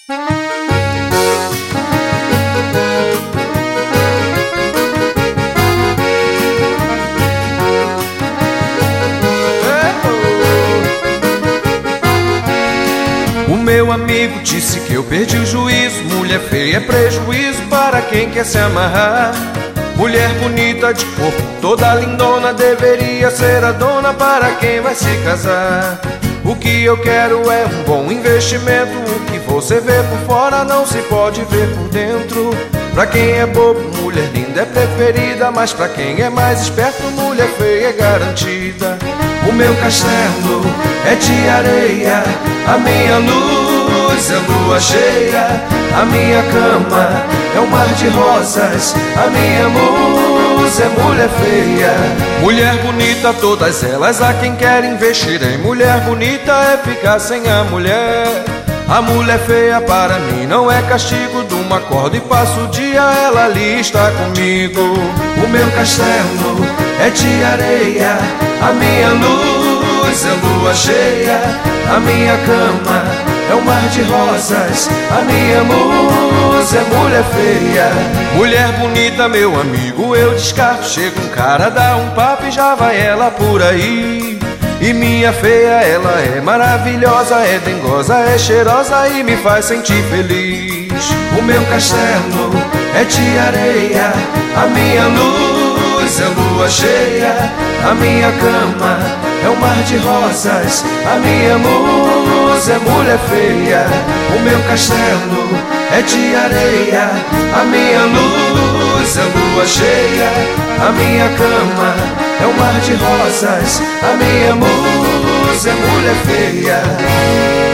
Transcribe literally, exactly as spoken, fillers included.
O meu amigo disse que eu perdi o juízo. Mulher feia é prejuízo para quem quer se amarrar. Mulher bonita de corpo, toda lindona, deveria ser a dona para quem vai se casar. O que eu quero é um bom investimento. O que você vê por fora não se pode ver por dentro. Pra quem é bobo, mulher linda é preferida, mas pra quem é mais esperto, mulher feia é garantida. O meu castelo é de areia, a minha luz é lua cheia. A minha cama é um mar de rosas, a minha musa é mulher feia. Mulher bonita, todas elas, há quem quer investir em mulher bonita é ficar sem a mulher. A mulher feia para mim não é castigo. De uma corda e passo o dia, ela ali está comigo. O meu castelo é de areia, a minha luz é lua cheia. A minha cama é um mar de rosas, a minha musa é mulher feia. Mulher bonita, meu amigo, eu descarto. Chega um cara, dá um papo e já vai ela por aí. E minha feia, ela é maravilhosa, é dengosa, é cheirosa e me faz sentir feliz. O meu castelo é de areia, a minha luz é lua cheia. A minha cama é um mar de rosas, a minha musa é mulher feia. O meu castelo é de areia, a minha luz é lua cheia. A minha cama é um mar de rosas, a minha musa é mulher feia.